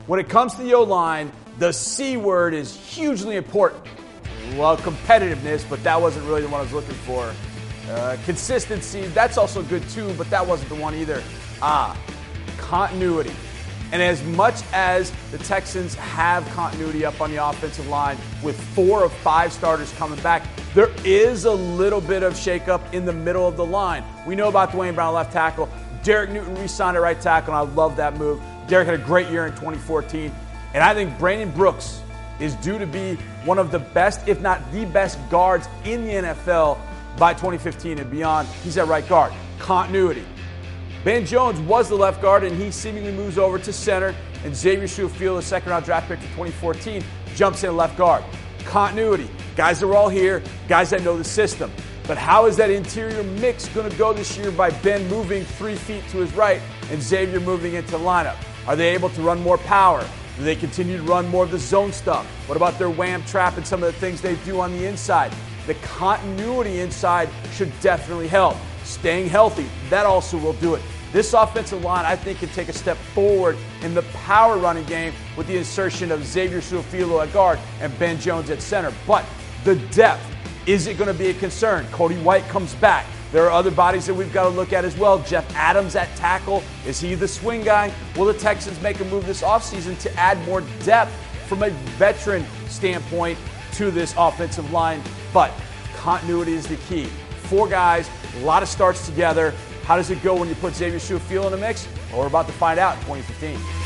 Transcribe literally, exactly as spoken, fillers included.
When it comes to the O-line, the C word is hugely important. Well, competitiveness, but that wasn't really the one I was looking for. Uh, consistency, that's also good too, but that wasn't the one either. Ah, continuity. And as much as the Texans have continuity up on the offensive line with four of five starters coming back, there is a little bit of shakeup in the middle of the line. We know about Dwayne Brown left tackle. Derek Newton re-signed at right tackle, and I love that move. Derek had a great year in twenty fourteen. And I think Brandon Brooks is due to be one of the best, if not the best, guards in the N F L by twenty fifteen and beyond. He's at right guard. Continuity. Ben Jones was the left guard, and he seemingly moves over to center. And Xavier Su'a-Filo, the second-round draft pick for twenty fourteen, jumps in left guard. Continuity. Guys that are all here, guys that know the system. But how is that interior mix going to go this year by Ben moving three feet to his right and Xavier moving into the lineup? Are they able to run more power? Do they continue to run more of the zone stuff? What about their wham trap and some of the things they do on the inside? The continuity inside should definitely help. Staying healthy, that also will do it. This offensive line, I think, can take a step forward in the power running game with the insertion of Xavier Su'a-Filo at guard and Ben Jones at center. But the depth, is it going to be a concern? Cody White comes back. There are other bodies that we've got to look at as well. Jeff Adams at tackle. Is he the swing guy? Will the Texans make a move this offseason to add more depth from a veteran standpoint to this offensive line? But continuity is the key. Four guys, a lot of starts together. How does it go when you put Xavier Su'a-Filo in the mix? Well, we're about to find out in twenty fifteen.